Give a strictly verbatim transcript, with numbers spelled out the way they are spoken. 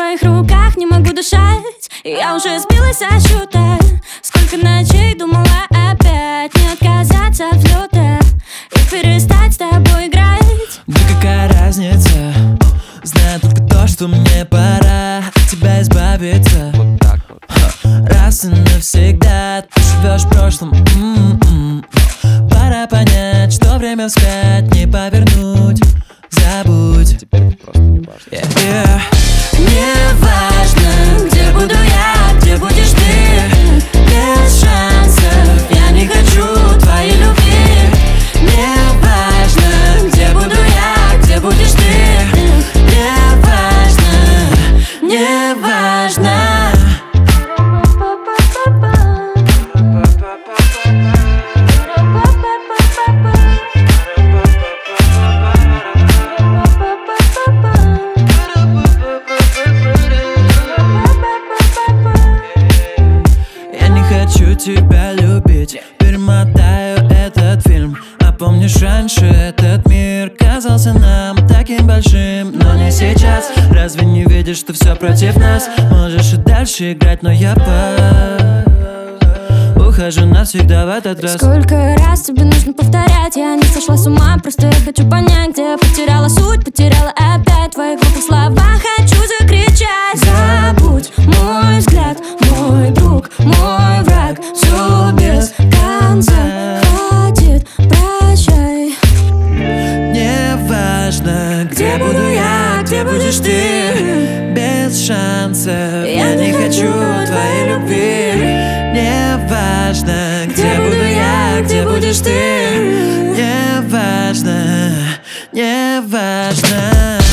твоих руках не могу дышать. Я уже сбилась со счета. Сколько ночей думала опять не отказаться от взлета и перестать с тобой играть. Да какая разница? Знаю только то, что мне пора от тебя избавиться. Вот так вот. Раз и навсегда ты живешь в прошлом. М-м-м. Пора понять, что время вспять не повернуть. Забудь. Теперь это просто не важно. Yeah. Yeah. Не важно, где буду я, где будешь ты. Без шансов я не хочу твоей любви. Не важно, где буду я, где будешь ты. Не важно, не важно. Хочу тебя любить, перемотаю этот фильм. А помнишь, раньше этот мир казался нам таким большим, но не сейчас. Разве не видишь, что все против нас? Можешь и дальше играть, но я по ухожу навсегда в этот раз. Сколько раз тебе нужно повторять? Я не сошла с ума, просто я хочу понять, где я потеряла суть, потеряла опять. В твоих глупых словах хочу закричать. Забудь мой взгляд, мой друг, мой враг. Все без конца, хватит, прощай. Не важно, где буду я, где будешь ты. Без шансов я не хочу твоей любви. Не важно, где буду я, где будешь ты. Не важно, не важно.